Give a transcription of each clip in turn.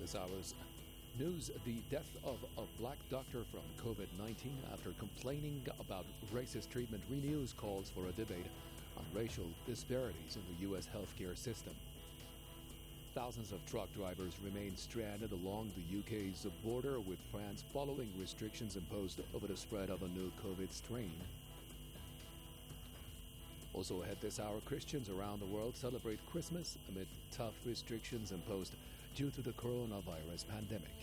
This hour's news: the death of a black doctor from COVID-19 after complaining about racist treatment renews calls for a debate on racial disparities in the U.S. healthcare system. Thousands of truck drivers remain stranded along the UK's border with France following restrictions imposed over the spread of a new COVID strain. Also ahead this hour, Christians around the world celebrate Christmas amid tough restrictions imposed due to the coronavirus pandemic.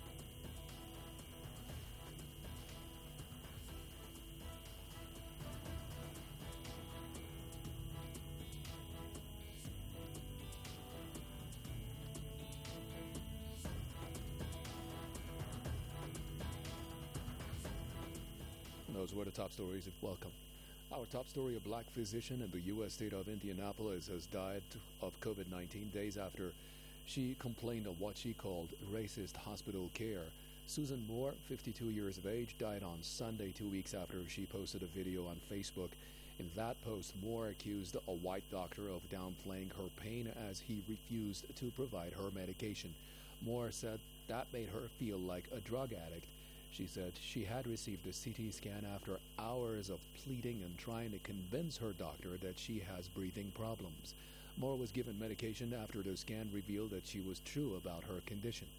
Those were the top stories. Welcome. Our top story: a black physician in the U.S. state of Indianapolis has died of COVID-19 days after she complained of what she called racist hospital care. Susan Moore, 52 years of age, died on Sunday, 2 weeks after she posted a video on Facebook. In that post, Moore accused a white doctor of downplaying her pain as he refused to provide her medication. Moore said that made her feel like a drug addict. She said she had received a CT scan after hours of pleading and trying to convince her doctor that she has breathing problems. Moore was given medication after the scan revealed that she was true about her condition.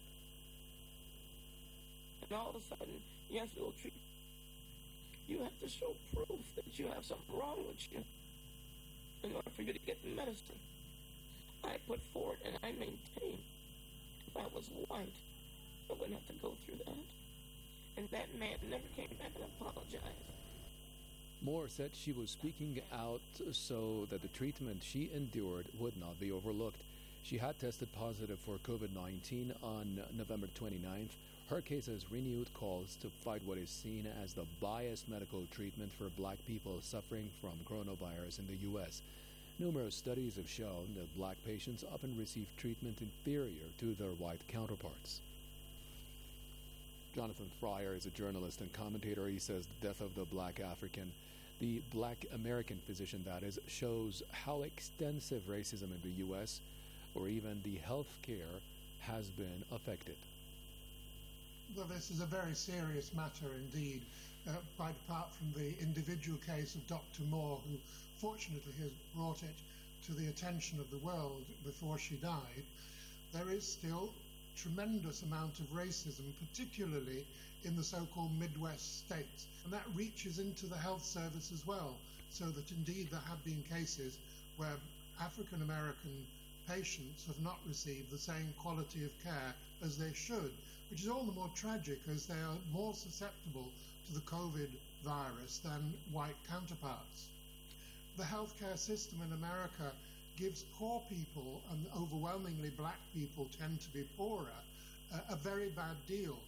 And all of a sudden, yes, we'll treat you. You have to show proof that you have something wrong with you in order for you to get the medicine. I put forward and I maintain if I was white, I wouldn't have to go through that. And that man never came back and apologized. Moore said she was speaking out so that the treatment she endured would not be overlooked. She had tested positive for COVID-19 on November 29th. Her case has renewed calls to fight what is seen as the biased medical treatment for black people suffering from coronavirus in the U.S. Numerous studies have shown that black patients often receive treatment inferior to their white counterparts. Jonathan Fryer is a journalist and commentator. He says the death of the black American physician, that is, shows how extensive racism in the U.S. or even the health care has been affected. Well, this is a very serious matter indeed. Quite apart from the individual case of Dr. Moore, who fortunately has brought it to the attention of the world before she died, there is still tremendous amount of racism, particularly in the so-called Midwest states. And that reaches into the health service as well, so that indeed there have been cases where African American patients have not received the same quality of care as they should, which is all the more tragic as they are more susceptible to the COVID virus than white counterparts. The healthcare system in America gives poor people, and overwhelmingly black people tend to be poorer, a very bad deal.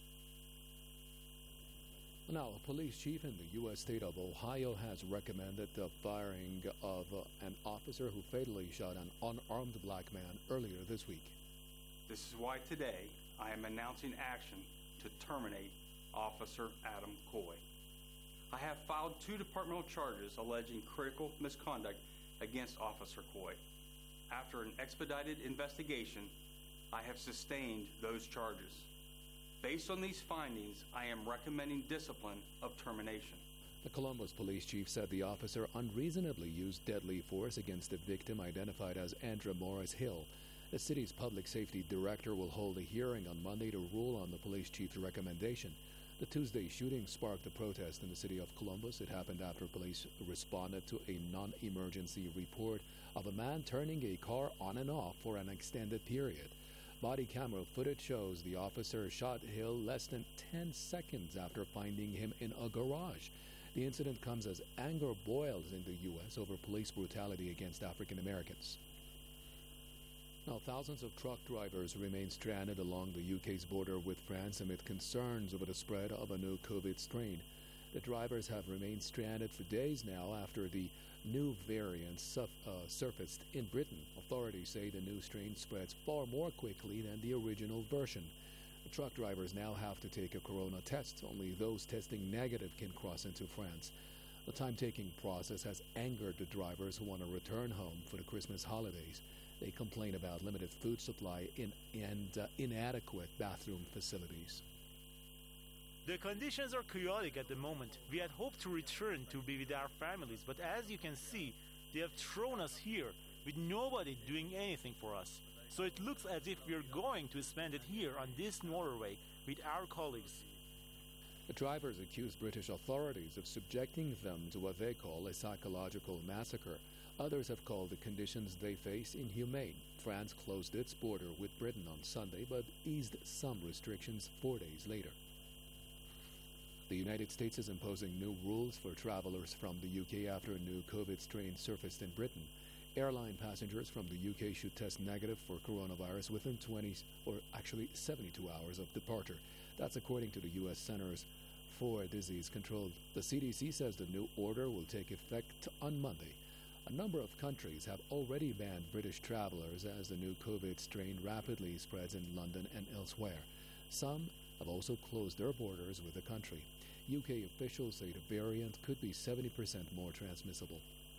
Now, a police chief in the U.S. state of Ohio has recommended the firing of an officer who fatally shot an unarmed black man earlier this week. This is why today I am announcing action to terminate Officer Adam Coy. I have filed 2 departmental charges alleging critical misconduct against Officer Coy. After an expedited investigation, I have sustained those charges. Based on these findings, I am recommending discipline of termination. The Columbus police chief said the officer unreasonably used deadly force against the victim identified as Andrea Morris Hill. The city's public safety director will hold a hearing on Monday to rule on the police chief's recommendation. The Tuesday shooting sparked a protest in the city of Columbus. It happened after police responded to a non-emergency report of a man turning a car on and off for an extended period. Body camera footage shows the officer shot Hill less than 10 seconds after finding him in a garage. The incident comes as anger boils in the U.S. over police brutality against African Americans. Now, thousands of truck drivers remain stranded along the UK's border with France amid concerns over the spread of a new COVID strain. The drivers have remained stranded for days now after the new variant surfaced in Britain. Authorities say the new strain spreads far more quickly than the original version. The truck drivers now have to take a corona test. Only those testing negative can cross into France. The time-taking process has angered the drivers who want to return home for the Christmas holidays. They complain about limited food supply and inadequate bathroom facilities. The conditions are chaotic at the moment. We had hoped to return to be with our families, but as you can see, they have thrown us here with nobody doing anything for us. So it looks as if we're going to spend it here on this motorway with our colleagues. The drivers accuse British authorities of subjecting them to what they call a psychological massacre. Others have called the conditions they face inhumane. France closed its border with Britain on Sunday, but eased some restrictions 4 days later. The United States is imposing new rules for travelers from the UK after a new COVID strain surfaced in Britain. Airline passengers from the UK should test negative for coronavirus within 72 hours of departure. That's according to the U.S. Centers for Disease Control. The CDC says the new order will take effect on Monday. A number of countries have already banned British travelers as the new COVID strain rapidly spreads in London and elsewhere. Some have also closed their borders with the country. UK officials say the variant could be 70% more transmissible.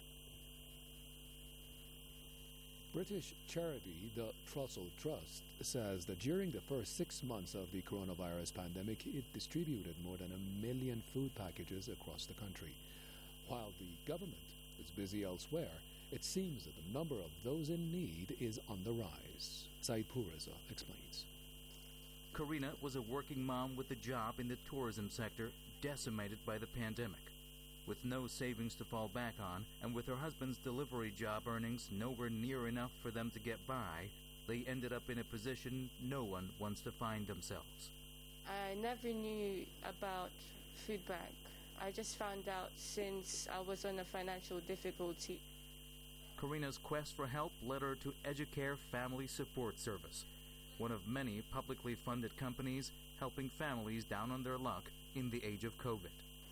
British charity, the Trussell Trust, says that during the first 6 months of the coronavirus pandemic, it distributed more than 1 million food packages across the country. While the government is busy elsewhere, it seems that the number of those in need is on the rise. Said Puriza explains. Karina was a working mom with a job in the tourism sector decimated by the pandemic. With no savings to fall back on, and with her husband's delivery job earnings nowhere near enough for them to get by, they ended up in a position no one wants to find themselves. I never knew about food bank. I just found out since I was on a financial difficulty. Karina's quest for help led her to Educare Family Support Service, one of many publicly funded companies helping families down on their luck in the age of COVID.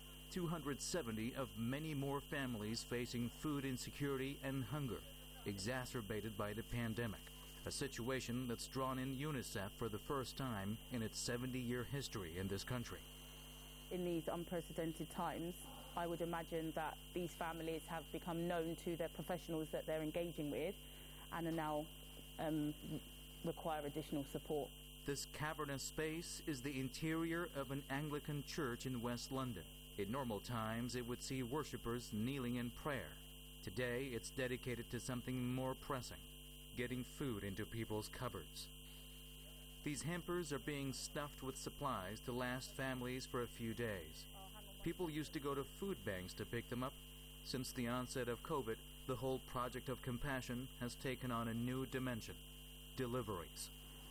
270 of many more families facing food insecurity and hunger, exacerbated by the pandemic, a situation that's drawn in UNICEF for the first time in its 70-year history in this country. In these unprecedented times, I would imagine that these families have become known to their professionals that they're engaging with and are now require additional support. This cavernous space is the interior of an Anglican church in West London. In normal times, it would see worshippers kneeling in prayer. Today, it's dedicated to something more pressing, getting food into people's cupboards. These hampers are being stuffed with supplies to last families for a few days. People used to go to food banks to pick them up. Since the onset of COVID, the whole project of compassion has taken on a new dimension: deliveries.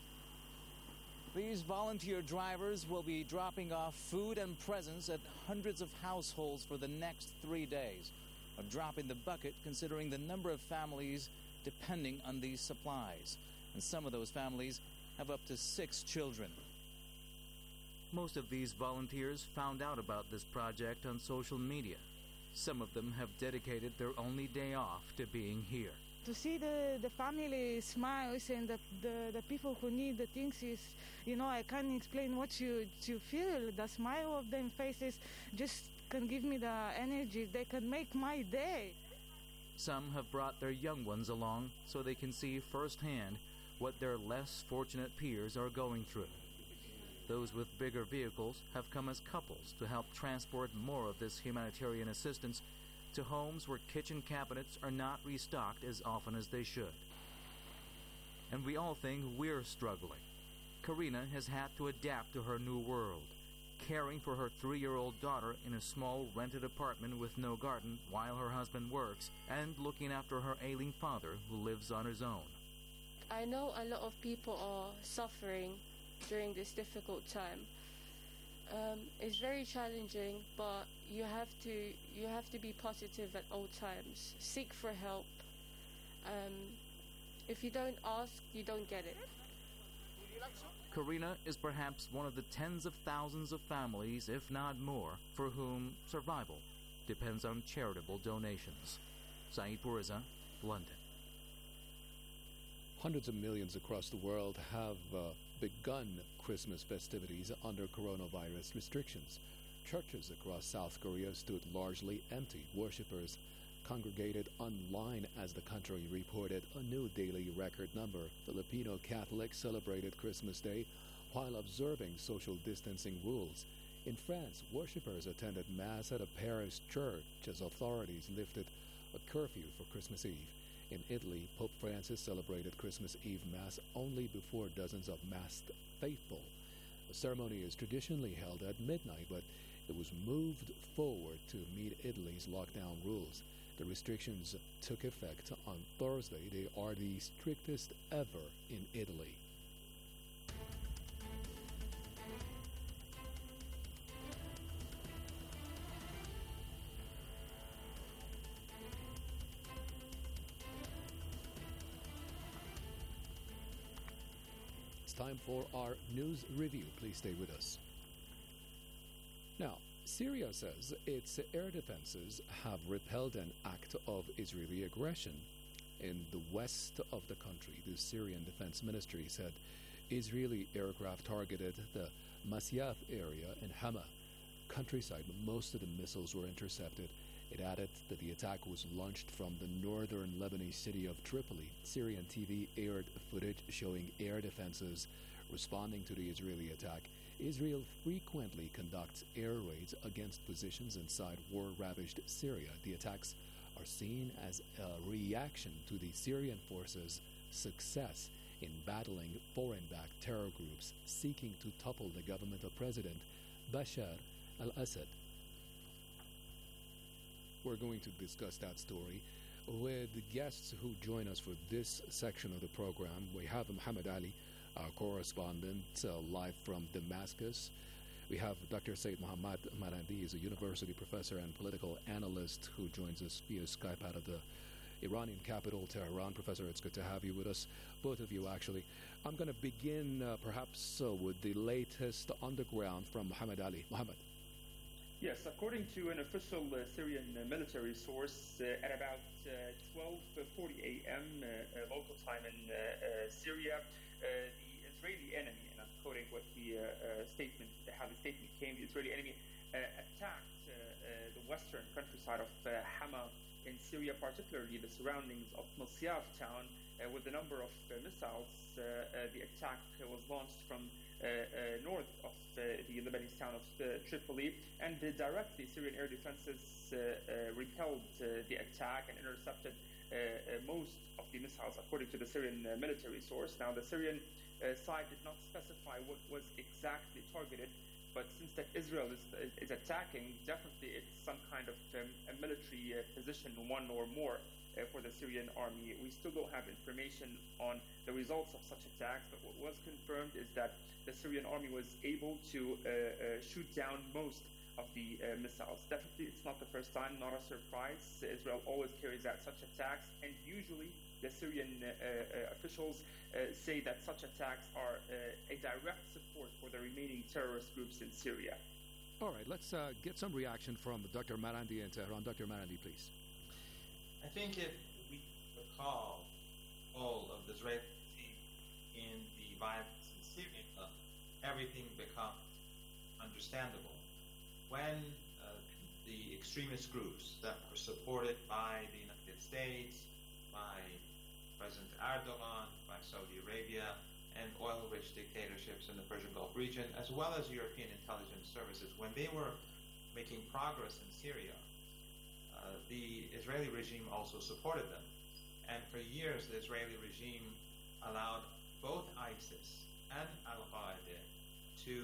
These volunteer drivers will be dropping off food and presents at hundreds of households for the next 3 days. A drop in the bucket considering the number of families depending on these supplies. And some of those families have up to 6 children. Most of these volunteers found out about this project on social media. Some of them have dedicated their only day off to being here. To see the family smiles and the people who need the things is, I can't explain what you feel. The smile of their faces just can give me the energy. They can make my day. Some have brought their young ones along so they can see firsthand what their less fortunate peers are going through. Those with bigger vehicles have come as couples to help transport more of this humanitarian assistance to homes where kitchen cabinets are not restocked as often as they should. And we all think we're struggling. Karina has had to adapt to her new world, caring for her 3-year-old daughter in a small rented apartment with no garden while her husband works, and looking after her ailing father who lives on his own. I know a lot of people are suffering during this difficult time. It's very challenging, but you have to be positive at all times. Seek for help. If you don't ask, you don't get it. Karina is perhaps one of the tens of thousands of families, if not more, for whom survival depends on charitable donations. Saeed Puriza, London. Hundreds of millions across the world have begun Christmas festivities under coronavirus restrictions. Churches across South Korea stood largely empty. Worshippers congregated online as the country reported a new daily record number. Filipino Catholics celebrated Christmas Day while observing social distancing rules. In France, worshippers attended Mass at a parish church as authorities lifted a curfew for Christmas Eve. In Italy, Pope Francis celebrated Christmas Eve Mass only before dozens of masked faithful. The ceremony is traditionally held at midnight, but it was moved forward to meet Italy's lockdown rules. The restrictions took effect on Thursday. They are the strictest ever in Italy. It's time for our news review. Please stay with us. Now, Syria says its air defenses have repelled an act of Israeli aggression in the west of the country. The Syrian Defense Ministry said Israeli aircraft targeted the Masyaf area in Hama countryside. Most of the missiles were intercepted. It added that the attack was launched from the northern Lebanese city of Tripoli. Syrian TV aired footage showing air defenses responding to the Israeli attack. Israel frequently conducts air raids against positions inside war-ravaged Syria. The attacks are seen as a reaction to the Syrian forces' success in battling foreign-backed terror groups seeking to topple the government of President Bashar al-Assad. We're going to discuss that story with the guests who join us for this section of the program. We have Muhammad Ali, our correspondent, live from Damascus. We have Dr. Said Mohammad Marandi, he's a university professor and political analyst who joins us via Skype out of the Iranian capital, Tehran. Professor, it's good to have you with us, both of you actually. I'm going to begin perhaps with the latest on the ground from Muhammad Ali. Muhammad. Yes, according to an official Syrian military source, at about 12:40 a.m. Local time in Syria, the Israeli enemy, and I'm quoting what the how the statement came, the Israeli enemy attacked the western countryside of Hama in Syria, particularly the surroundings of Masyaf town, with a number of missiles. The attack was launched from north of the Lebanese town of Tripoli, and directly Syrian air defenses repelled the attack and intercepted most of the missiles, according to the Syrian military source. Now, the Syrian side did not specify what was exactly targeted, but since that Israel is attacking, definitely it's some kind of a military position, one or more, for the Syrian army. We still don't have information on the results of such attacks, but what was confirmed is that the Syrian army was able to shoot down most of the missiles. Definitely, it's not the first time, not a surprise. Israel always carries out such attacks, and usually the Syrian officials say that such attacks are a direct support for the remaining terrorist groups in Syria. All right, let's get some reaction from Dr. Marandi in Tehran. Dr. Marandi, please. I think if we recall all of the Israeli in the violence in Syria, everything becomes understandable. When the extremist groups that were supported by the United States, by President Erdogan, by Saudi Arabia, and oil-rich dictatorships in the Persian Gulf region, as well as European intelligence services, when they were making progress in Syria, the Israeli regime also supported them. And for years, the Israeli regime allowed both ISIS and Al-Qaeda to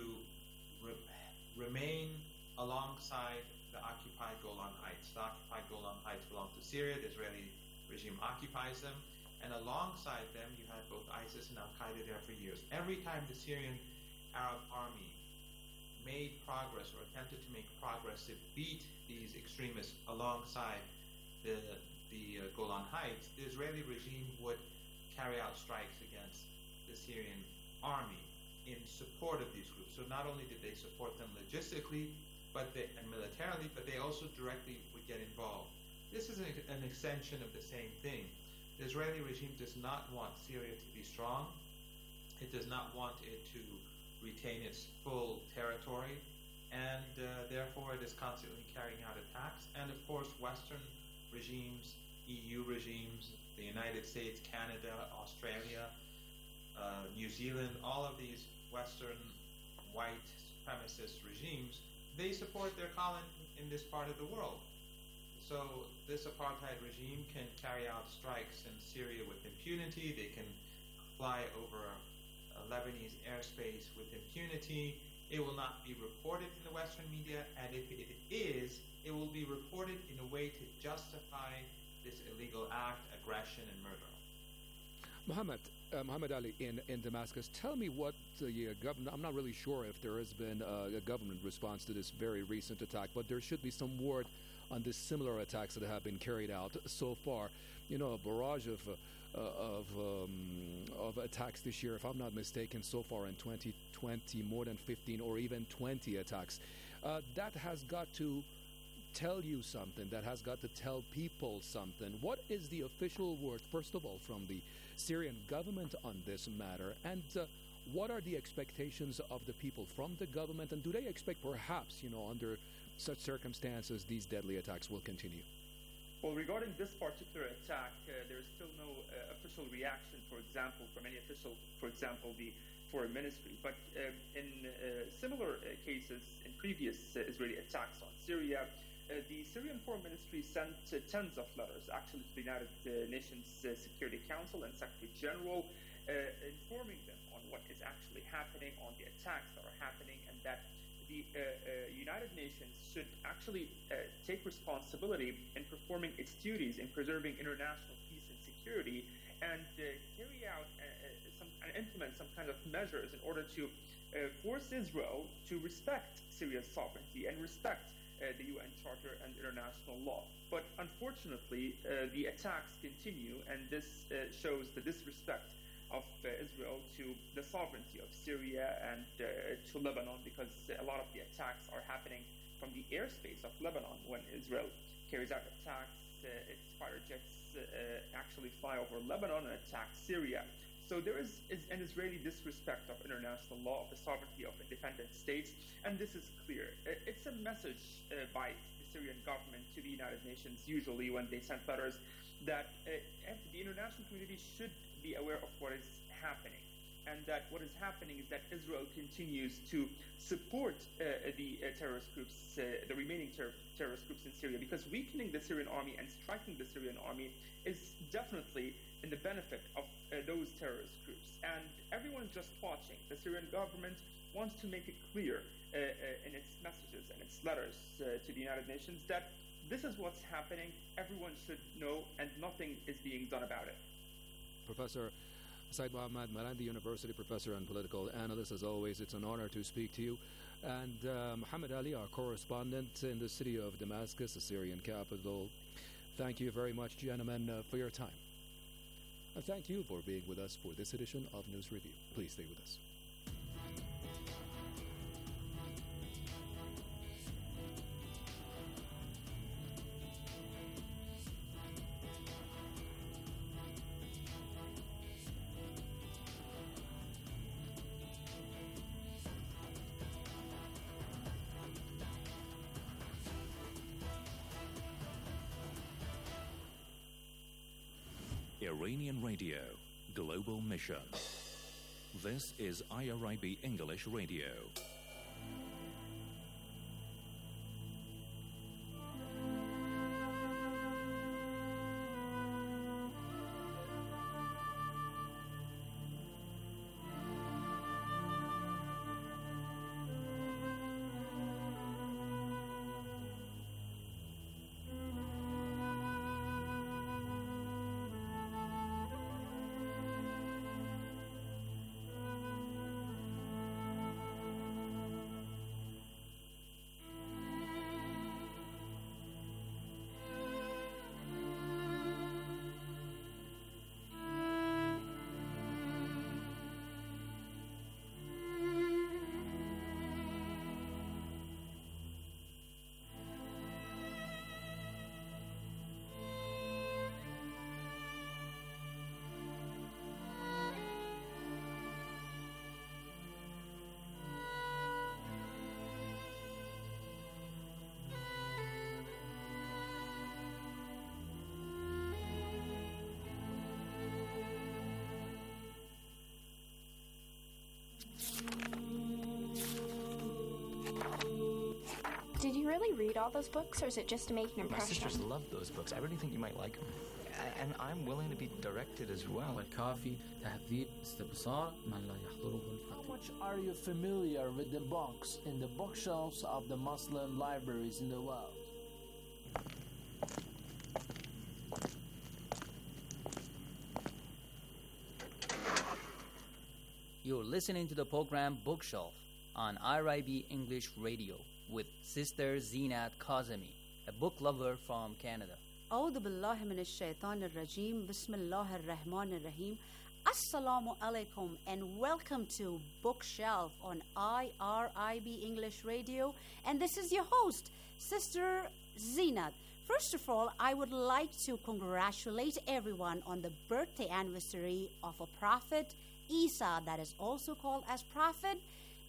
remain alongside the occupied Golan Heights. The occupied Golan Heights belong to Syria. The Israeli regime occupies them. And alongside them, you had both ISIS and Al-Qaeda there for years. Every time the Syrian Arab army made progress or attempted to make progress to beat these extremists alongside the Golan Heights, the Israeli regime would carry out strikes against the Syrian army in support of these groups. So not only did they support them logistically and militarily, but they also directly would get involved. This is an extension of the same thing. The Israeli regime does not want Syria to be strong. It does not want it to retain its full territory, and therefore it is constantly carrying out attacks. And of course, Western regimes, EU regimes, the United States, Canada, Australia, New Zealand, all of these Western white supremacist regimes, they support their calling in this part of the world. So this apartheid regime can carry out strikes in Syria with impunity. They can fly over Lebanese airspace with impunity. It will not be reported in the Western media, and if it is, it will be reported in a way to justify this illegal act, aggression, and murder. Muhammad Ali in Damascus, tell me what the government, I'm not really sure if there has been a government response to this very recent attack, but there should be some word on the similar attacks that have been carried out so far. You know, a barrage of attacks this year, if I'm not mistaken, so far in 2020, more than 15 or even 20 attacks. That has got to tell you something. That has got to tell people something. What is the official word, first of all, from the Syrian government on this matter? And what are the expectations of the people from the government? And do they expect perhaps, you know, under such circumstances, these deadly attacks will continue? Well, regarding this particular attack, there is still no official reaction, for example, from any official, for example, the Foreign Ministry. But in similar cases, in previous Israeli attacks on Syria, the Syrian Foreign Ministry sent tens of letters, actually, to the United Nations Security Council and Secretary General, informing them on what is actually happening, on the attacks that are happening, and that the United Nations should actually take responsibility in performing its duties in preserving international peace and security, and carry out and implement some kind of measures in order to force Israel to respect Syria's sovereignty and respect the UN Charter and international law. But unfortunately, the attacks continue, and this shows the disrespect of Israel to the sovereignty of Syria and to Lebanon, because a lot of the attacks are happening from the airspace of Lebanon. When Israel carries out attacks, its fighter jets actually fly over Lebanon and attack Syria. So there is an Israeli disrespect of international law, of the sovereignty of independent states, and this is clear. It's a message by the Syrian government to the United Nations, usually when they send letters, that the international community should be aware of what is happening, and that what is happening is that Israel continues to support the terrorist groups, the remaining terrorist groups in Syria, because weakening the Syrian army and striking the Syrian army is definitely in the benefit of those terrorist groups. And everyone is just watching. The Syrian government wants to make it clear in its messages and its letters to the United Nations that this is what's happening, everyone should know, and nothing is being done about it. Professor Said Mohammad Marandi, University professor and political analyst, as always, it's an honor to speak to you. And Muhammad Ali, our correspondent in the city of Damascus, the Syrian capital, thank you very much, gentlemen, for your time. And thank you for being with us for this edition of News Review. Please stay with us. Iranian Radio, Global Mission. This is IRIB English Radio. Did you really read all those books, or is it just to make an impression? My sisters love those books. I really think you might like them. And I'm willing to be directed as well. والكافي تهذيب استبصار من لا يحضره الفقيه. How much are you familiar with the books in the bookshelves of the Muslim libraries in the world? You're listening to the program Bookshelf on IRIB English Radio with Sister Zinat Kazemi, a book lover from Canada. أعوذ بالله من الشيطان الرجيم بسم الله الرحمن الرحيم Assalamu alaikum and welcome to Bookshelf on IRIB English Radio, and this is your host, Sister Zinat. First of all, I would like to congratulate everyone on the birthday anniversary of a prophet, Isa, that is also called as Prophet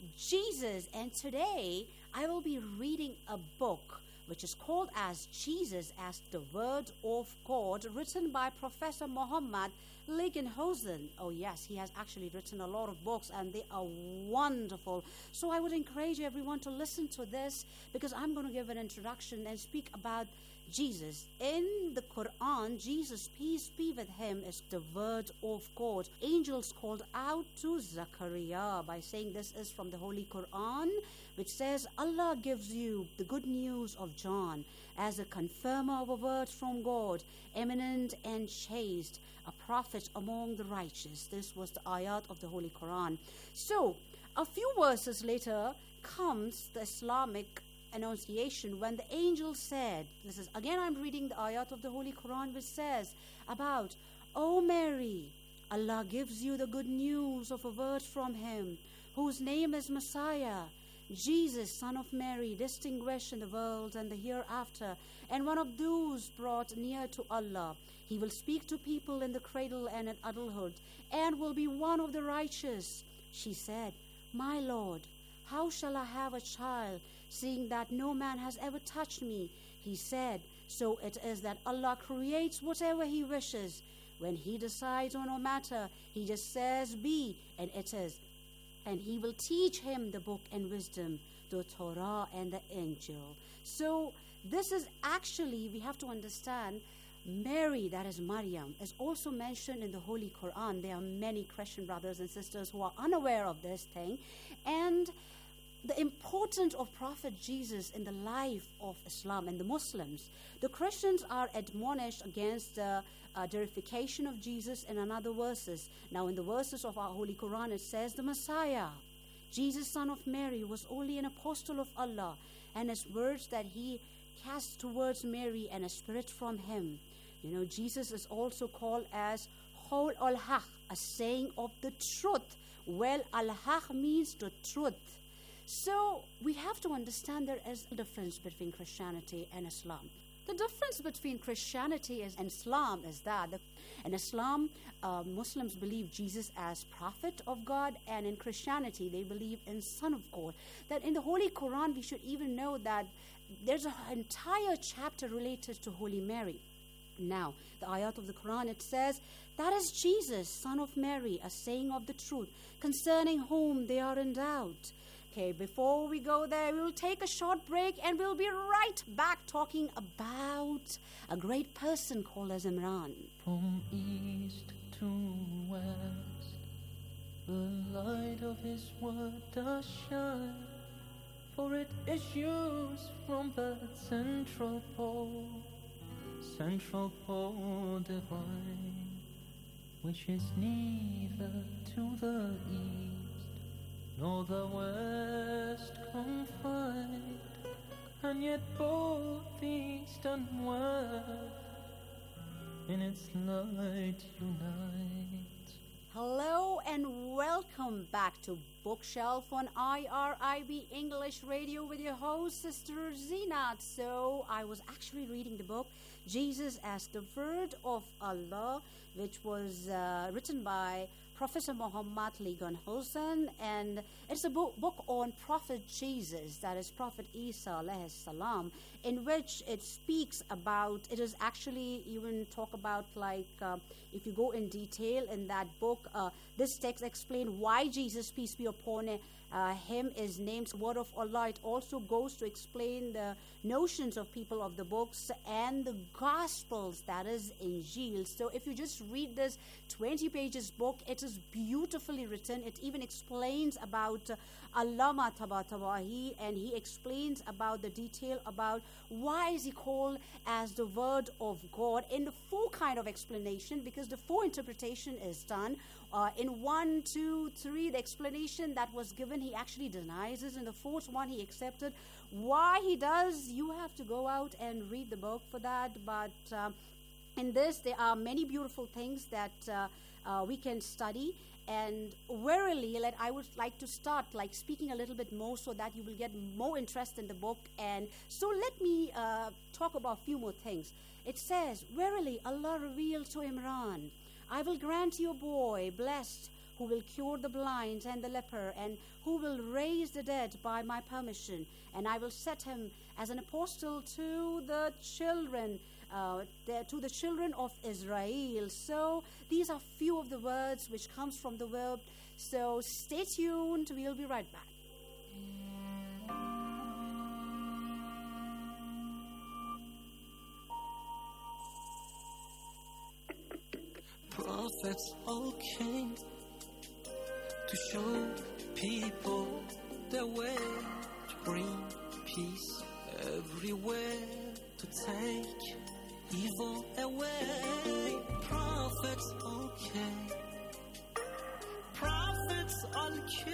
Jesus. And today I will be reading a book which is called as Jesus as the Word of God, written by Professor Muhammad Legenhosen. Oh yes, he has actually written a lot of books and they are wonderful. So I would encourage everyone to listen to this, because I'm going to give an introduction and speak about Jesus. In the Quran, Jesus, peace be with him, is the Word of God. Angels called out to Zachariah by saying, this is from the Holy Quran, which says, Allah gives you the good news of John as a confirmer of a word from God, eminent and chaste, a prophet among the righteous. This was the ayat of the Holy Quran. So, a few verses later comes the Islamic Annunciation when the angel said, this is again I'm reading the ayat of the Holy Quran, which says about, O Mary, Allah gives you the good news of a word from him, whose name is Messiah, Jesus, son of Mary, distinguished in the world and the hereafter, and one of those brought near to Allah. He will speak to people in the cradle and in adulthood, and will be one of the righteous. She said, My Lord, how shall I have a child, seeing that no man has ever touched me? He said, so it is that Allah creates whatever he wishes. When he decides on a matter, he just says be, and it is. And he will teach him the book and wisdom, the Torah and the angel. So this is actually, we have to understand, Mary, that is Maryam, is also mentioned in the Holy Quran. There are many Christian brothers and sisters who are unaware of this thing. And the importance of Prophet Jesus in the life of Islam and the Muslims. The Christians are admonished against the deification of Jesus in another verses. Now in the verses of our Holy Quran it says the Messiah, Jesus son of Mary, was only an apostle of Allah, and his words that he cast towards Mary and a spirit from him. You know, Jesus is also called as Qawl al-Haq, a saying of the truth. Well, al-Haq means the truth. So we have to understand there is a difference between Christianity and Islam. The difference between Christianity and Islam is that in Islam, Muslims believe Jesus as prophet of God, and in Christianity, they believe in Son of God. That in the Holy Quran, we should even know that there's an entire chapter related to Holy Mary. Now, the ayat of the Quran, it says, that is Jesus, son of Mary, a saying of the truth, concerning whom they are in doubt. Okay, before we go there, we will take a short break and we'll be right back talking about a great person called as Imran. From east to west, the light of his word does shine, for it issues from the central pole divine, which is neither to the east nor the west confined, and yet both east and west in its light unite. Hello and welcome back to Bookshelf on IRIB English Radio with your host, Sister Zinat. So I was actually reading the book Jesus as the Word of Allah, which was written by Professor Muhammad Ligon Hossein, and it's a book on Prophet Jesus, that is Prophet Isa alayhi salam, in which it speaks about, it is actually even talk about if you go in detail in that book, this text explains why Jesus, peace be upon him, is named Word of Allah. It also goes to explain the notions of people of the books and the Gospels, that is Injil. So if you just read this 20 pages book, it is beautifully written. It even explains about Allama Tabataba'i, and he explains about the detail about why is he called as the Word of God in the full kind of explanation, because the full interpretation is done. In 1, 2, 3, the explanation that was given, he actually denies it. In the fourth one, he accepted. Why he does, you have to go out and read the book for that. But in this, there are many beautiful things that we can study. And verily, I would like to start speaking a little bit more so that you will get more interest in the book. And so let me talk about a few more things. It says, verily, Allah revealed to Imran, I will grant you a boy blessed who will cure the blind and the leper, and who will raise the dead by my permission. And I will set him as an apostle to the children of Israel. So these are few of the words which comes from the word. So stay tuned. We'll be right back. Prophets all came to show people the way, to bring peace everywhere, to take evil away. Prophets all came. Prophets all came.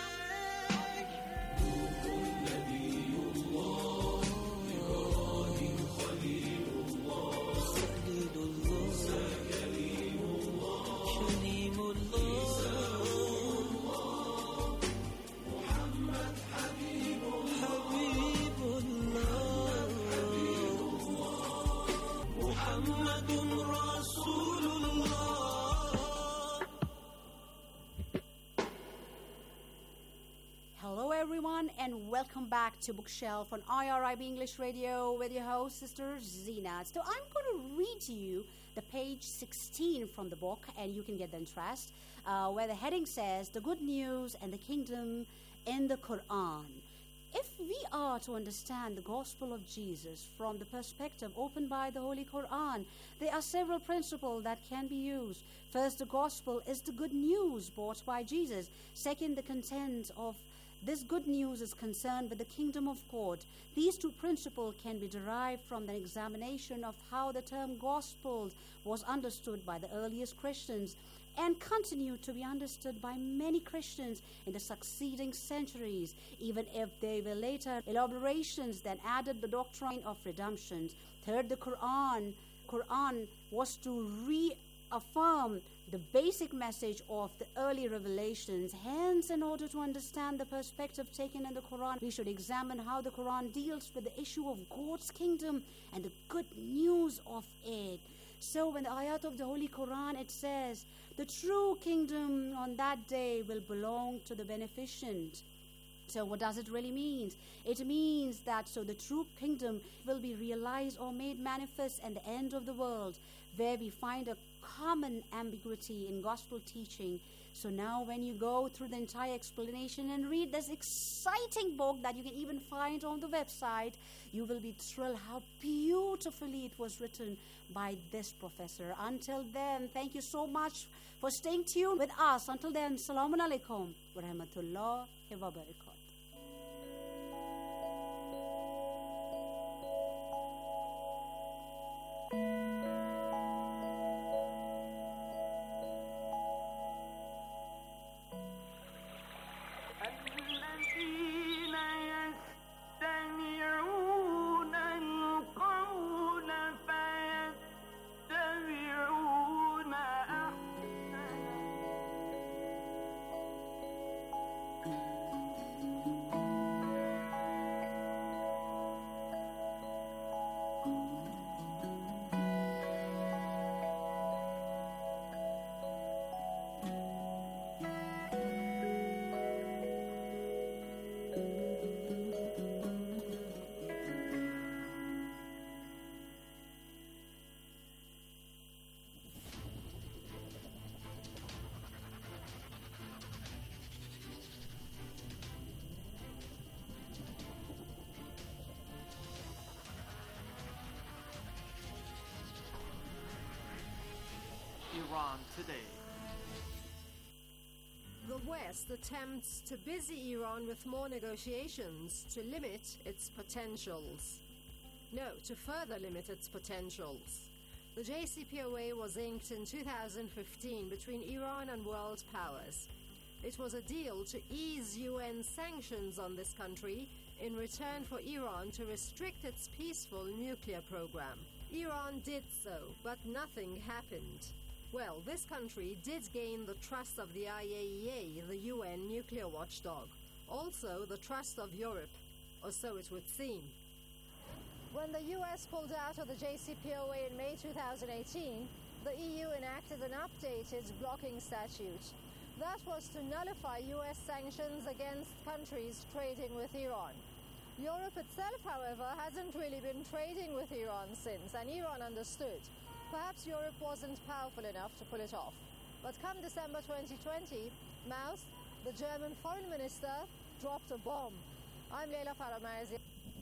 Hello everyone, and welcome back to Bookshelf on IRIB English Radio with your host, Sister Zina. So I'm going to read to you the page 16 from the book, and you can get the interest, where the heading says, The Good News and the Kingdom in the Quran. If we are to understand the gospel of Jesus from the perspective opened by the Holy Quran, there are several principles that can be used. First, the gospel is the good news brought by Jesus. Second, the content of this good news is concerned with the kingdom of God. These two principles can be derived from the examination of how the term gospel was understood by the earliest Christians and continue to be understood by many Christians in the succeeding centuries, even if they were later elaborations that added the doctrine of redemption. Third, the Quran was to reaffirm the basic message of the early revelations. Hence, in order to understand the perspective taken in the Quran, we should examine how the Quran deals with the issue of God's kingdom and the good news of it. So in the ayat of the Holy Quran, it says, the true kingdom on that day will belong to the beneficent. So what does it really mean? It means that so the true kingdom will be realized or made manifest at the end of the world, where we find a common ambiguity in gospel teaching. So now when you go through the entire explanation and read this exciting book that you can even find on the website, you will be thrilled how beautifully it was written by this professor. Until then, thank you so much for staying tuned with us. Until then, Assalamu alaikum wa rahmatullahi wa barakatuh. today. The West attempts to busy Iran with more negotiations to limit its potentials. No, to further limit its potentials. The JCPOA was inked in 2015 between Iran and world powers. It was a deal to ease UN sanctions on this country in return for Iran to restrict its peaceful nuclear program. Iran did so, but nothing happened. Well, this country did gain the trust of the IAEA, the UN nuclear watchdog. Also, the trust of Europe, or so it would seem. When the US pulled out of the JCPOA in May 2018, the EU enacted an updated blocking statute. That was to nullify US sanctions against countries trading with Iran. Europe itself, however, hasn't really been trading with Iran since, and Iran understood. Perhaps Europe wasn't powerful enough to pull it off. But come December 2020, Maus, the German foreign minister, dropped a bomb. I'm Leila Faramarzi.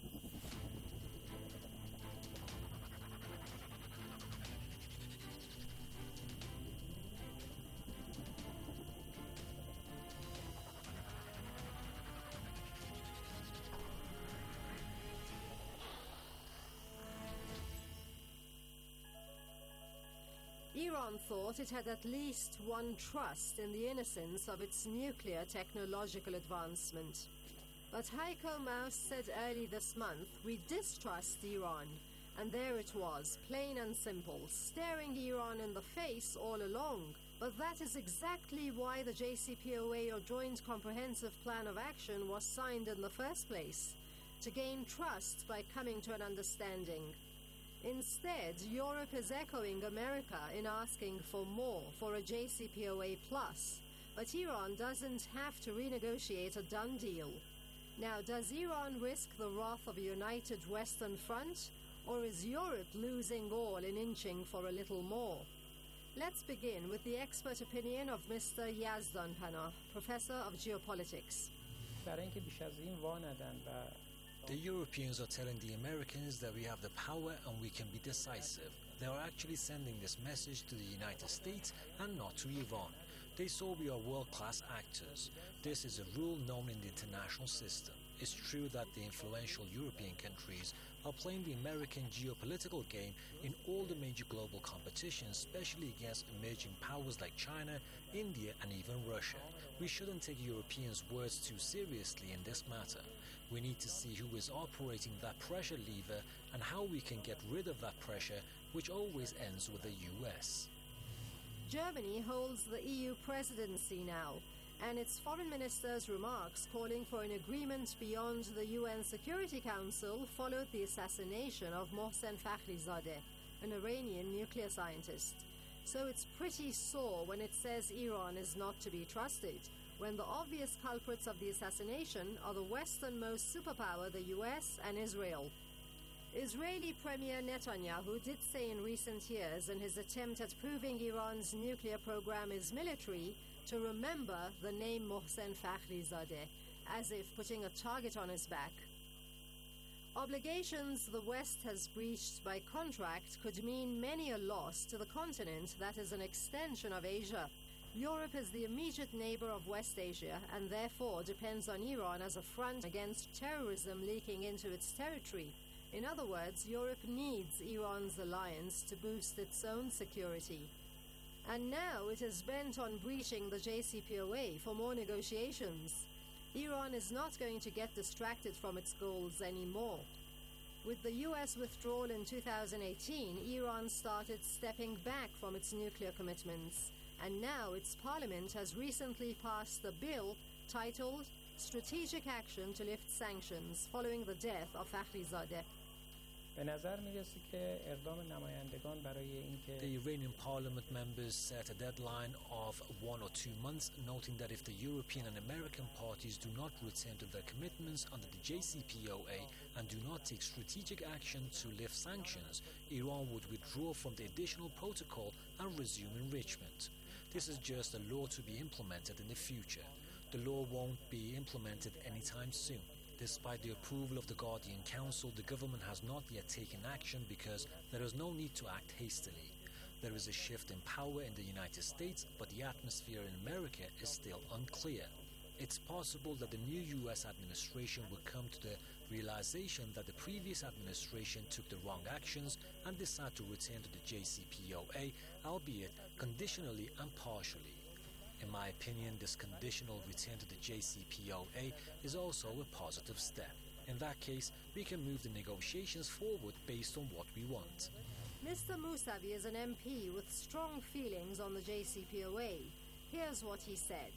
Iran thought it had at least won trust in the innocence of its nuclear technological advancement. But Heiko Maus said early this month, we distrust Iran. And there it was, plain and simple, staring Iran in the face all along. But that is exactly why the JCPOA, or Joint Comprehensive Plan of Action, was signed in the first place, to gain trust by coming to an understanding. Instead, Europe is echoing America in asking for more, for a JCPOA plus. But Iran doesn't have to renegotiate a done deal. Now, does Iran risk the wrath of a united Western Front, or is Europe losing all in inching for a little more? Let's begin with the expert opinion of Mr. Yazdan Panoh, Professor of Geopolitics. The Europeans are telling the Americans that we have the power and we can be decisive. They are actually sending this message to the United States and not to Iran. They saw we are world-class actors. This is a rule known in the international system. It's true that the influential European countries are playing the American geopolitical game in all the major global competitions, especially against emerging powers like China, India, and even Russia. We shouldn't take Europeans' words too seriously in this matter. We need to see who is operating that pressure lever and how we can get rid of that pressure, which always ends with the US. Germany holds the EU presidency now, and its foreign minister's remarks calling for an agreement beyond the UN Security Council followed the assassination of Mohsen Fakhrizadeh, an Iranian nuclear scientist. So it's pretty sore when it says Iran is not to be trusted, when the obvious culprits of the assassination are the westernmost superpower, the US and Israel. Israeli Premier Netanyahu did say in recent years, in his attempt at proving Iran's nuclear program is military, to remember the name Mohsen Fakhrizadeh, as if putting a target on his back. Obligations the West has breached by contract could mean many a loss to the continent that is an extension of Asia. Europe is the immediate neighbor of West Asia and therefore depends on Iran as a front against terrorism leaking into its territory. In other words, Europe needs Iran's alliance to boost its own security. And now it is bent on breaching the JCPOA for more negotiations. Iran is not going to get distracted from its goals anymore. With the US withdrawal in 2018, Iran started stepping back from its nuclear commitments. And now its parliament has recently passed a bill titled Strategic Action to Lift Sanctions following the death of Fakhrizadeh. The Iranian parliament members set a deadline of 1 or 2 months, noting that if the European and American parties do not return to their commitments under the JCPOA and do not take strategic action to lift sanctions, Iran would withdraw from the additional protocol and resume enrichment. This is just a law to be implemented in the future. The law won't be implemented anytime soon. Despite the approval of the Guardian Council, the government has not yet taken action because there is no need to act hastily. there is a shift in power in the United States, but the atmosphere in America is still unclear. It's possible that the new U.S. administration will come to the realization that the previous administration took the wrong actions and decide to return to the JCPOA, albeit conditionally and partially. In my opinion, this conditional return to the JCPOA is also a positive step. In that case, we can move the negotiations forward based on what we want. Mr. Mousavi is an MP with strong feelings on the JCPOA. Here's what he said.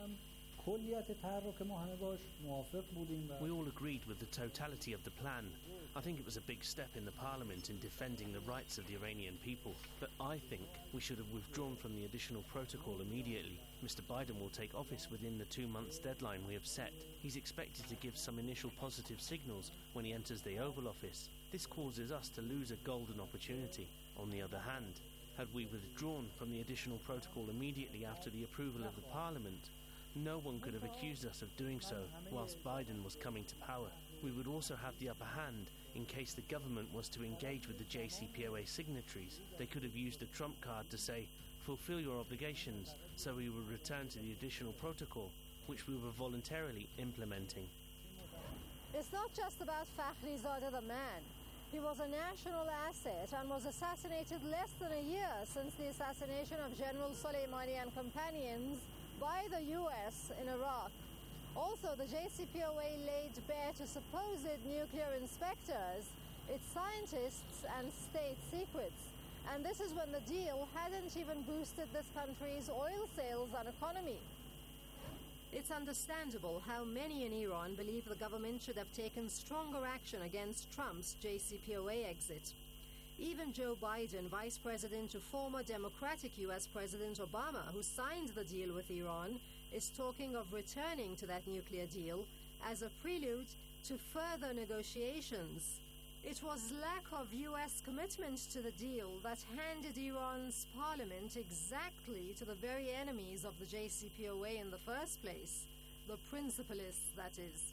We all agreed with the totality of the plan. I think it was a big step in the parliament in defending the rights of the Iranian people, but I think we should have withdrawn from the additional protocol immediately. Mr. Biden will take office within the 2 months deadline we have set. He's expected to give some initial positive signals when he enters the Oval Office. This causes us to lose a golden opportunity. On the other hand, had we withdrawn from the additional protocol immediately after the approval of the parliament, no one could have accused us of doing so whilst Biden was coming to power. We would also have the upper hand in case the government was to engage with the JCPOA signatories. They could have used the trump card to say, fulfill your obligations, so we would return to the additional protocol, which we were voluntarily implementing. It's not just about Fakhrizadeh the man. He was a national asset and was assassinated less than a year since the assassination of General Soleimani and companions by the U.S. in Iraq. Also, the JCPOA laid bare to supposed nuclear inspectors its scientists and state secrets. And this is when the deal hadn't even boosted this country's oil sales and economy. It's understandable how many in Iran believe the government should have taken stronger action against Trump's JCPOA exit. Even Joe Biden, vice president to former Democratic U.S. President Obama, who signed the deal with Iran, is talking of returning to that nuclear deal as a prelude to further negotiations. It was lack of U.S. commitment to the deal that handed Iran's parliament exactly to the very enemies of the JCPOA in the first place, the principalists, that is.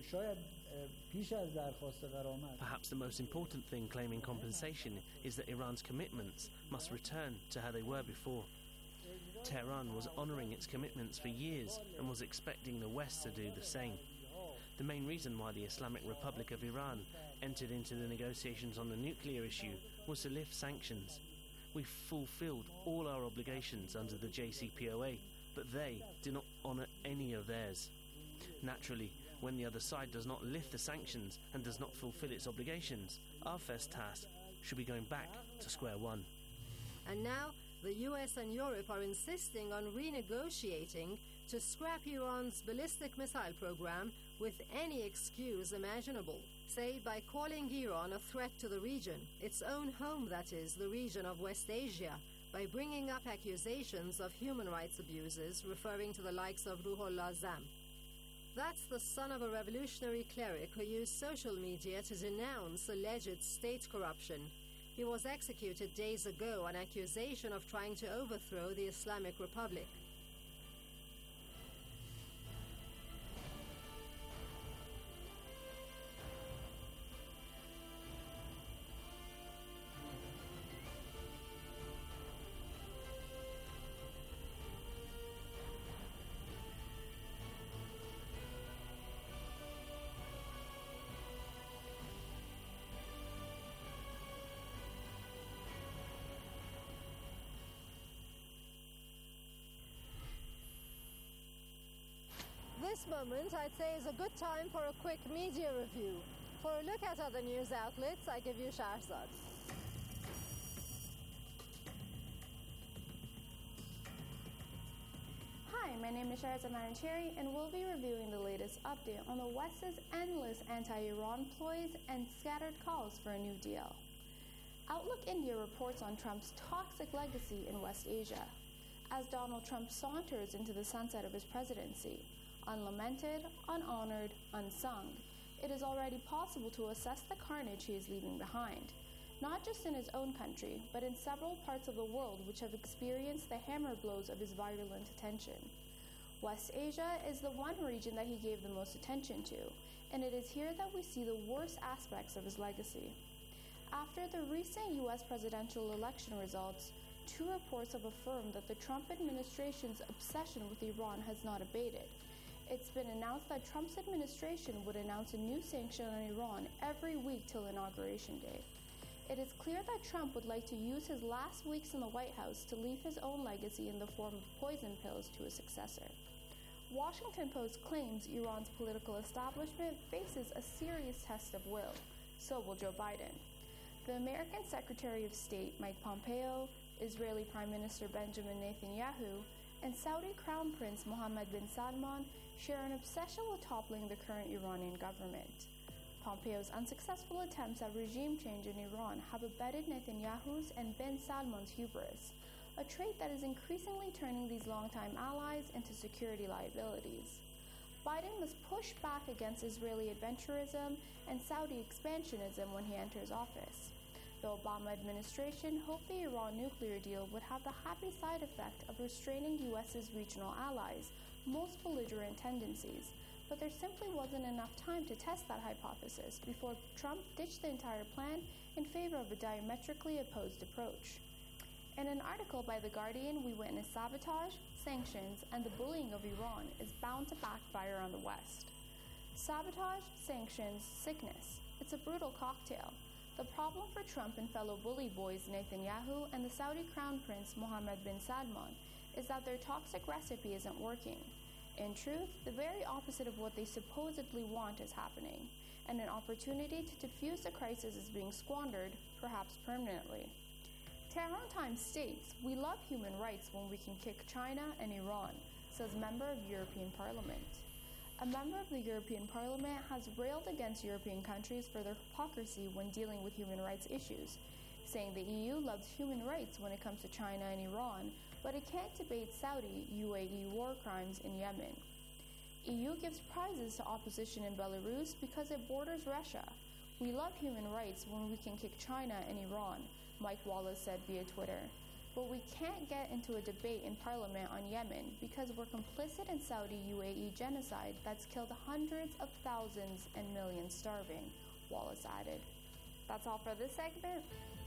Perhaps the most important thing claiming compensation is that Iran's commitments must return to how they were before. Tehran was honouring its commitments for years and was expecting the West to do the same. The main reason why the Islamic Republic of Iran entered into the negotiations on the nuclear issue was to lift sanctions. We fulfilled all our obligations under the JCPOA, but they did not honour any of theirs. Naturally, when the other side does not lift the sanctions and does not fulfill its obligations, our first task should be going back to square one. And now, the US and Europe are insisting on renegotiating to scrap Iran's ballistic missile program with any excuse imaginable, say by calling Iran a threat to the region, its own home, that is, the region of West Asia, by bringing up accusations of human rights abuses referring to the likes of Ruhollah Zam. That's the son of a revolutionary cleric who used social media to denounce alleged state corruption. He was executed days ago on accusation of trying to overthrow the Islamic Republic. This moment, I'd say, is a good time for a quick media review. For a look at other news outlets, I give you Shahrzad. Hi, my name is Shahrzad Narancheri, and we'll be reviewing the latest update on the West's endless anti-Iran ploys and scattered calls for a new deal. Outlook India reports on Trump's toxic legacy in West Asia. As Donald Trump saunters into the sunset of his presidency, unlamented, unhonored, unsung, it is already possible to assess the carnage he is leaving behind, not just in his own country, but in several parts of the world which have experienced the hammer blows of his virulent attention. West Asia is the one region that he gave the most attention to, and it is here that we see the worst aspects of his legacy. After the recent U.S. presidential election results, two reports have affirmed that the Trump administration's obsession with Iran has not abated. It's been announced that Trump's administration would announce a new sanction on Iran every week till Inauguration Day. It is clear that Trump would like to use his last weeks in the White House to leave his own legacy in the form of poison pills to a successor. Washington Post claims Iran's political establishment faces a serious test of will. So will Joe Biden. The American Secretary of State Mike Pompeo, Israeli Prime Minister Benjamin Netanyahu, and Saudi Crown Prince Mohammed bin Salman share an obsession with toppling the current Iranian government. Pompeo's unsuccessful attempts at regime change in Iran have abetted Netanyahu's and bin Salman's hubris, a trait that is increasingly turning these longtime allies into security liabilities. Biden must push back against Israeli adventurism and Saudi expansionism when he enters office. The Obama administration hoped the Iran nuclear deal would have the happy side effect of restraining U.S.'s regional allies' most belligerent tendencies, but there simply wasn't enough time to test that hypothesis before Trump ditched the entire plan in favor of a diametrically opposed approach. In an article by The Guardian, we witness sabotage, sanctions, and the bullying of Iran is bound to backfire on the West. Sabotage, sanctions, sickness. It's a brutal cocktail. The problem for Trump and fellow bully boys Netanyahu and the Saudi Crown Prince Mohammed bin Salman is that their toxic recipe isn't working. In truth, the very opposite of what they supposedly want is happening, and an opportunity to defuse the crisis is being squandered, perhaps permanently. Tehran Times states, "We love human rights when we can kick China and Iran," says member of European Parliament. A member of the European Parliament has railed against European countries for their hypocrisy when dealing with human rights issues, saying the EU loves human rights when it comes to China and Iran, but it can't debate Saudi, UAE war crimes in Yemen. EU gives prizes to opposition in Belarus because it borders Russia. "We love human rights when we can kick China and Iran," Mike Wallace said via Twitter. "But we can't get into a debate in Parliament on Yemen because we're complicit in Saudi UAE genocide that's killed hundreds of thousands and millions starving," Wallace added. That's all for this segment.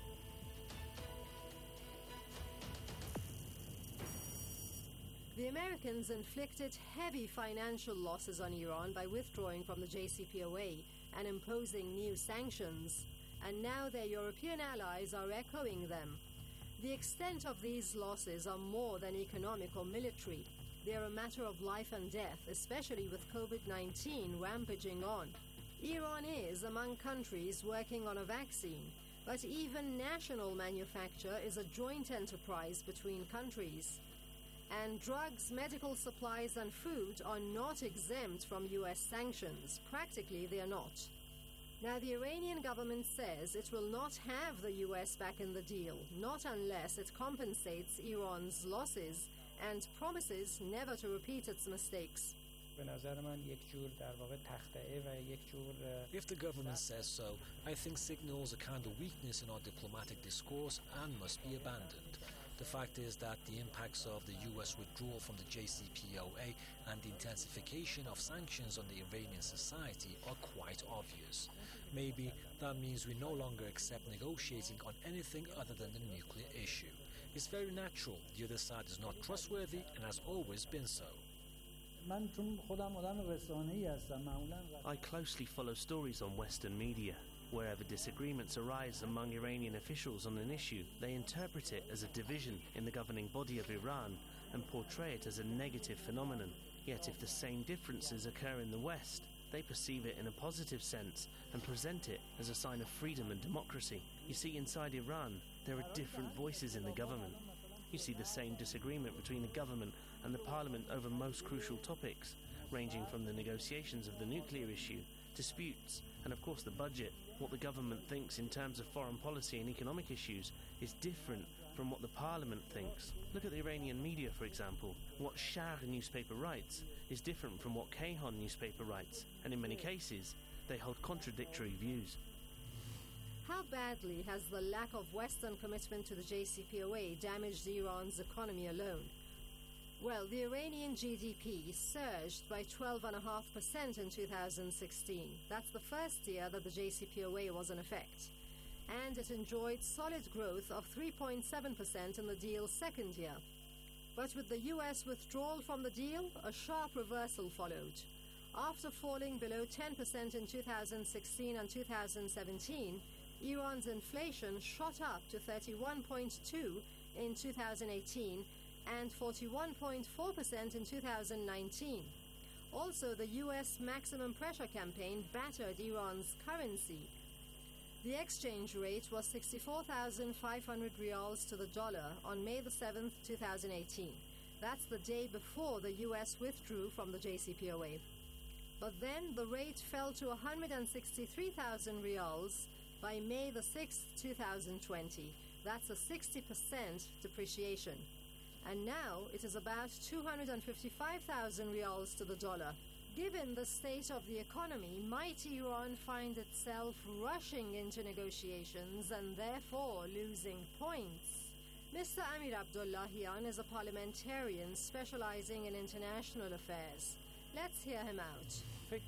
The Americans inflicted heavy financial losses on Iran by withdrawing from the JCPOA and imposing new sanctions, and now their European allies are echoing them. The extent of these losses are more than economic or military. They are a matter of life and death, especially with COVID-19 rampaging on. Iran is among countries working on a vaccine, but even national manufacture is a joint enterprise between countries. And drugs, medical supplies, and food are not exempt from U.S. sanctions. Practically, they are not. Now, the Iranian government says it will not have the U.S. back in the deal, not unless it compensates Iran's losses and promises never to repeat its mistakes. If the government says so, I think signals a kind of weakness in our diplomatic discourse and must be abandoned. The fact is that the impacts of the US withdrawal from the JCPOA and the intensification of sanctions on the Iranian society are quite obvious. Maybe that means we no longer accept negotiating on anything other than the nuclear issue. It's very natural. The other side is not trustworthy and has always been so. I closely follow stories on Western media. Wherever disagreements arise among Iranian officials on an issue, they interpret it as a division in the governing body of Iran and portray it as a negative phenomenon. Yet if the same differences occur in the West, they perceive it in a positive sense and present it as a sign of freedom and democracy. You see, inside Iran, there are different voices in the government. You see the same disagreement between the government and the parliament over most crucial topics, ranging from the negotiations of the nuclear issue, disputes, and of course the budget. What the government thinks in terms of foreign policy and economic issues is different from what the parliament thinks. Look at the Iranian media, for example. What Shah newspaper writes is different from what Kayhan newspaper writes, and in many cases, they hold contradictory views. How badly has the lack of Western commitment to the JCPOA damaged Iran's economy alone? Well, the Iranian GDP surged by 12.5% in 2016. That's the first year that the JCPOA was in effect. and it enjoyed solid growth of 3.7% in the deal's second year. But with the US withdrawal from the deal, a sharp reversal followed. After falling below 10% in 2016 and 2017, Iran's inflation shot up to 31.2% in 2018 and 41.4% in 2019. Also, the US maximum pressure campaign battered Iran's currency. The exchange rate was 64,500 rials to the dollar on May the 7th, 2018. That's the day before the US withdrew from the JCPOA. But then the rate fell to 163,000 rials by May the 6th, 2020. That's a 60% depreciation. And now it is about 255,000 rials to the dollar. Given the state of the economy, might Iran find itself rushing into negotiations and therefore losing points? Mr. Amir Abdullahian is a parliamentarian specializing in international affairs. Let's hear him out.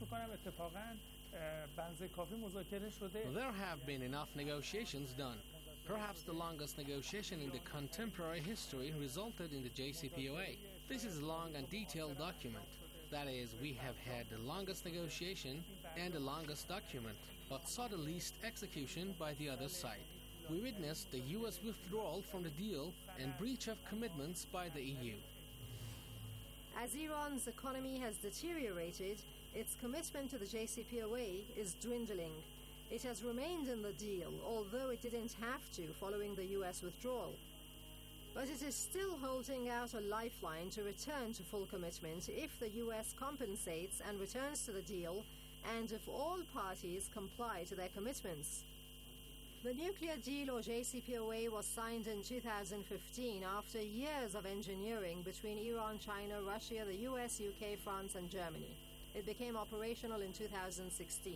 There have been enough negotiations done. Perhaps the longest negotiation in the contemporary history resulted in the JCPOA. This is a long and detailed document. That is, we have had the longest negotiation and the longest document, but saw the least execution by the other side. We witnessed the US withdrawal from the deal and breach of commitments by the EU. As Iran's economy has deteriorated, its commitment to the JCPOA is dwindling. It has remained in the deal, although it didn't have to following the US withdrawal. But it is still holding out a lifeline to return to full commitment if the US compensates and returns to the deal, and if all parties comply to their commitments. The nuclear deal, or JCPOA, was signed in 2015 after years of engineering between Iran, China, Russia, the US, UK, France, and Germany. It became operational in 2016.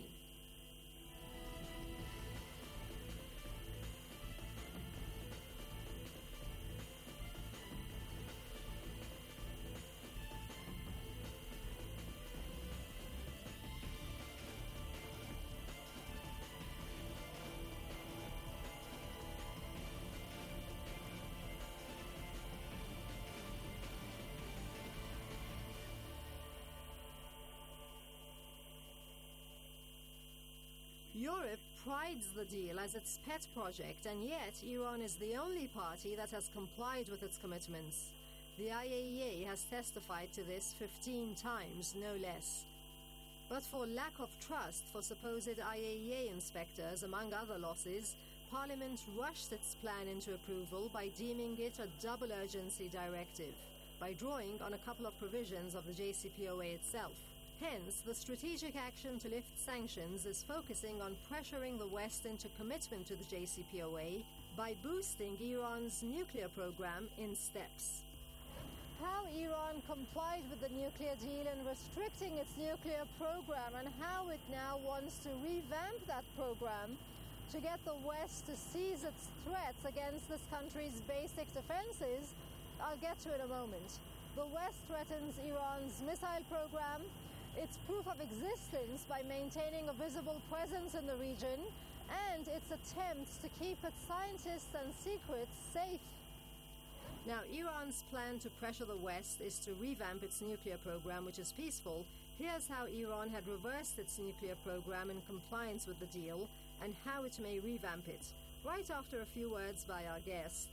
Europe prides the deal as its pet project, and yet Iran is the only party that has complied with its commitments. The IAEA has testified to this 15 times, no less. But for lack of trust for supposed IAEA inspectors, among other losses, Parliament rushed its plan into approval by deeming it a double urgency directive, by drawing on a couple of provisions of the JCPOA itself. Hence, the strategic action to lift sanctions is focusing on pressuring the West into commitment to the JCPOA by boosting Iran's nuclear program in steps. How Iran complied with the nuclear deal in restricting its nuclear program, and how it now wants to revamp that program to get the West to cease its threats against this country's basic defenses, I'll get to in a moment. The West threatens Iran's missile program, its proof of existence by maintaining a visible presence in the region, and its attempts to keep its scientists and secrets safe. Now, Iran's plan to pressure the West is to revamp its nuclear program, which is peaceful. Here's how Iran had reversed its nuclear program in compliance with the deal, and how it may revamp it, right after a few words by our guest.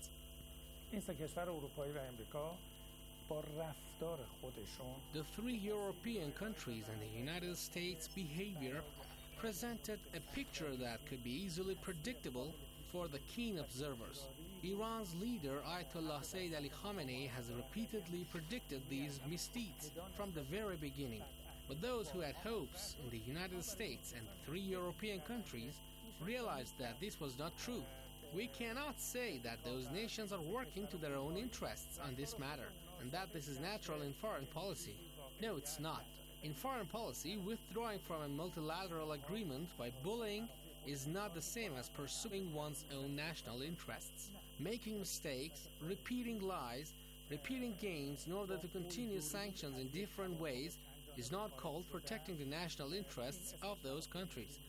The three European countries and the United States' behavior presented a picture that could be easily predictable for the keen observers. Iran's leader, Ayatollah Sayyid Ali Khamenei, has repeatedly predicted these misdeeds from the very beginning. But those who had hopes in the United States and the three European countries realized that this was not true. We cannot say that those nations are working to their own interests on this matter, and that this is natural in foreign policy. No, it's not. In foreign policy, withdrawing from a multilateral agreement by bullying is not the same as pursuing one's own national interests. Making mistakes, repeating lies, repeating games in order to continue sanctions in different ways is not called protecting the national interests of those countries.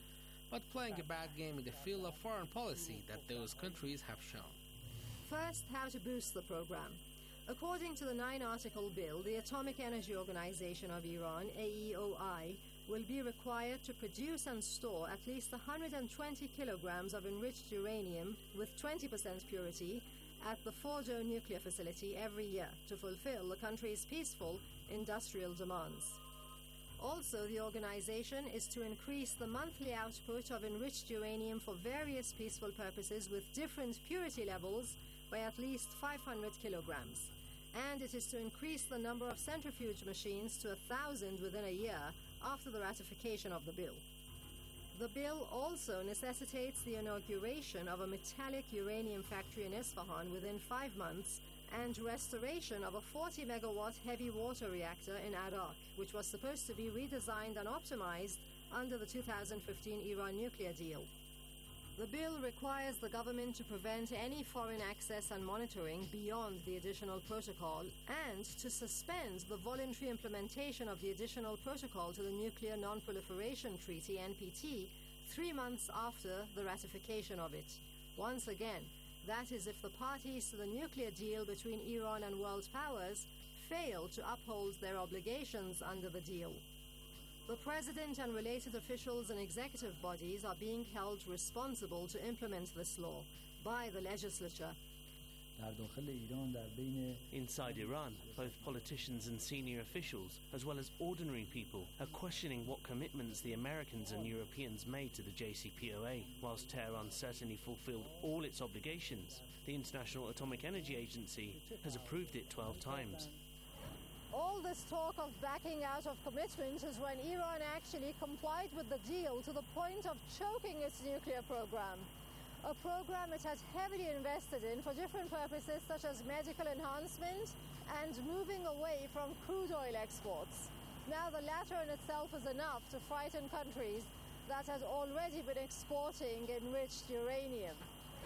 but playing a bad game in the field of foreign policy that those countries have shown. First, how to boost the program. According to the 9-article bill, the Atomic Energy Organization of Iran, AEOI, will be required to produce and store at least 120 kilograms of enriched uranium with 20% purity at the Fordo nuclear facility every year to fulfill the country's peaceful industrial demands. Also, the organization is to increase the monthly output of enriched uranium for various peaceful purposes with different purity levels by at least 500 kilograms. And it is to increase the number of centrifuge machines to 1,000 within a year after the ratification of the bill. The bill also necessitates the inauguration of a metallic uranium factory in Isfahan within 5 months and restoration of a 40-megawatt heavy water reactor in Arak, which was supposed to be redesigned and optimized under the 2015 Iran nuclear deal. The bill requires the government to prevent any foreign access and monitoring beyond the additional protocol and to suspend the voluntary implementation of the additional protocol to the Nuclear Non-Proliferation Treaty, NPT, 3 months after the ratification of it. Once again, that is if the parties to the nuclear deal between Iran and world powers fail to uphold their obligations under the deal. The President and related officials and executive bodies are being held responsible to implement this law by the legislature. Inside Iran, both politicians and senior officials, as well as ordinary people, are questioning what commitments the Americans and Europeans made to the JCPOA. Whilst Tehran certainly fulfilled all its obligations, the International Atomic Energy Agency has approved it 12 times. All this talk of backing out of commitment is when Iran actually complied with the deal to the point of choking its nuclear program. A program it has heavily invested in for different purposes such as medical enhancement and moving away from crude oil exports. Now the latter in itself is enough to frighten countries that had already been exporting enriched uranium.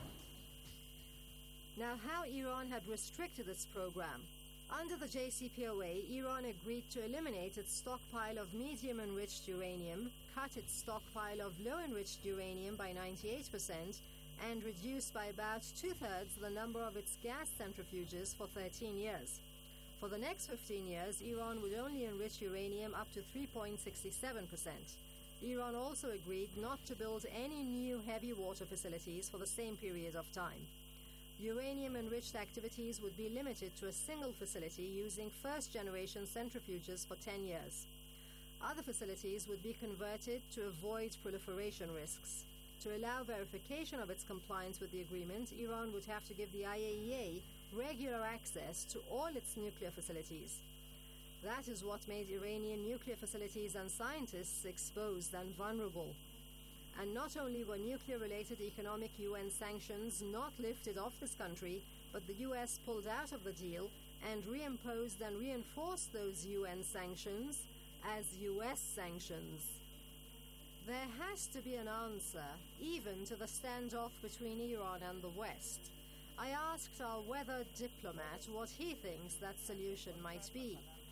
Now how Iran had restricted its program. Under the JCPOA, Iran agreed to eliminate its stockpile of medium-enriched uranium, cut its stockpile of low-enriched uranium by 98%, and reduce by about 2/3 the number of its gas centrifuges for 13 years. For the next 15 years, Iran would only enrich uranium up to 3.67%. Iran also agreed not to build any new heavy water facilities for the same period of time. Uranium-enriched activities would be limited to a single facility using first-generation centrifuges for 10 years. Other facilities would be converted to avoid proliferation risks. To allow verification of its compliance with the agreement, Iran would have to give the IAEA regular access to all its nuclear facilities. That is what made Iranian nuclear facilities and scientists exposed and vulnerable. And not only were nuclear-related economic UN sanctions not lifted off this country, but the US pulled out of the deal and reimposed and reinforced those UN sanctions as US sanctions. There has to be an answer, even to the standoff between Iran and the West. I asked our weather diplomat what he thinks that solution might be.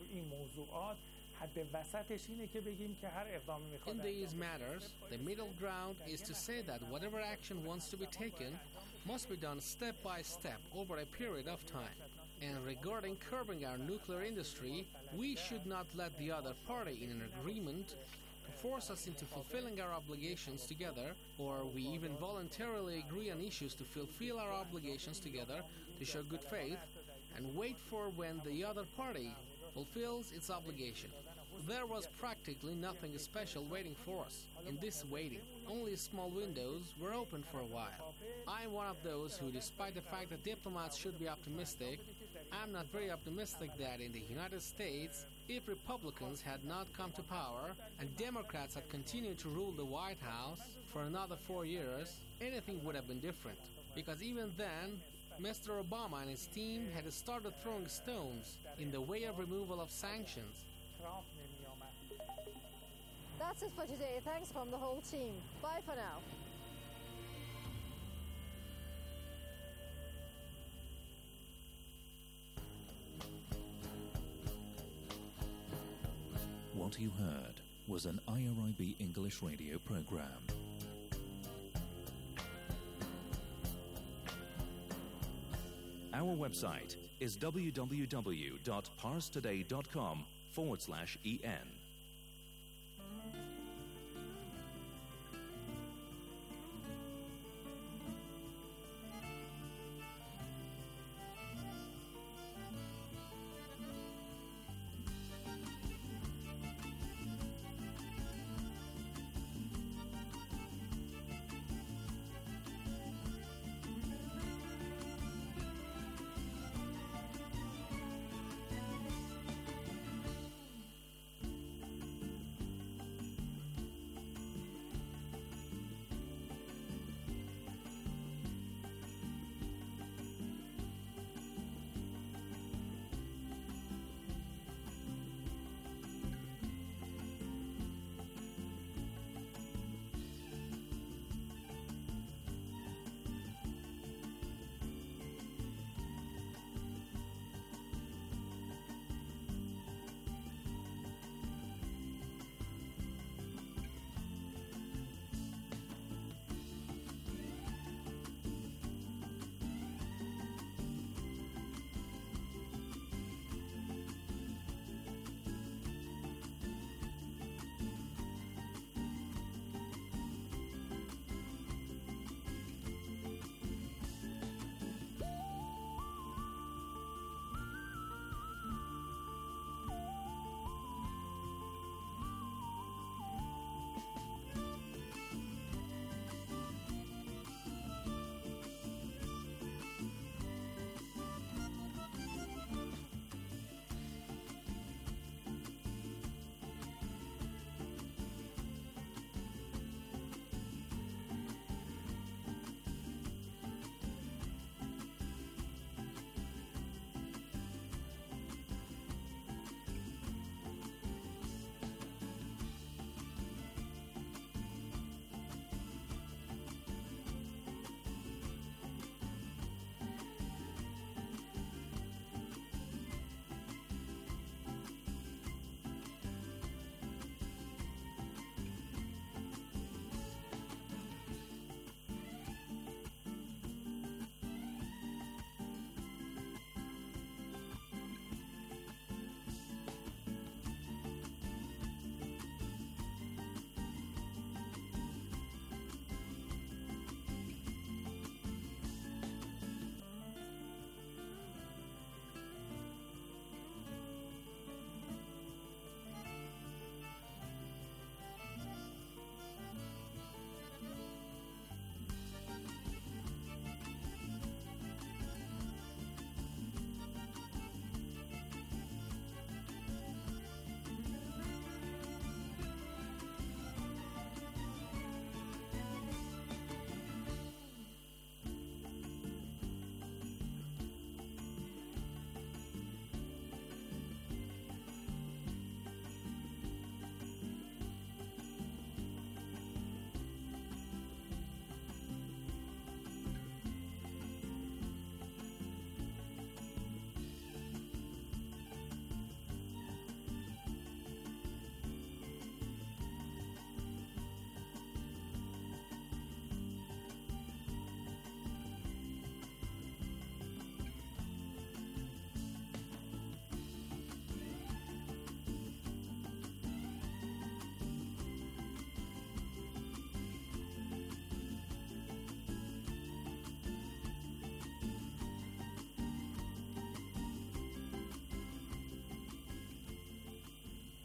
In these matters, the middle ground is to say that whatever action wants to be taken must be done step by step over a period of time. And regarding curbing our nuclear industry, we should not let the other party in an agreement force us into fulfilling our obligations together, or we even voluntarily agree on issues to fulfill our obligations together to show good faith and wait for when the other party fulfills its obligation. There was practically nothing special waiting for us. In this waiting, only small windows were open for a while. I'm one of those who, despite the fact that diplomats should be optimistic, I'm not very optimistic that in the United States, if Republicans had not come to power and Democrats had continued to rule the White House for another 4 years, anything would have been different. Because even then, Mr. Obama and his team had started throwing stones in the way of removal of sanctions. That's it for today. Thanks from the whole team. Bye for now. What you heard was an IRIB English radio program. Our website is www.parstoday.com/en.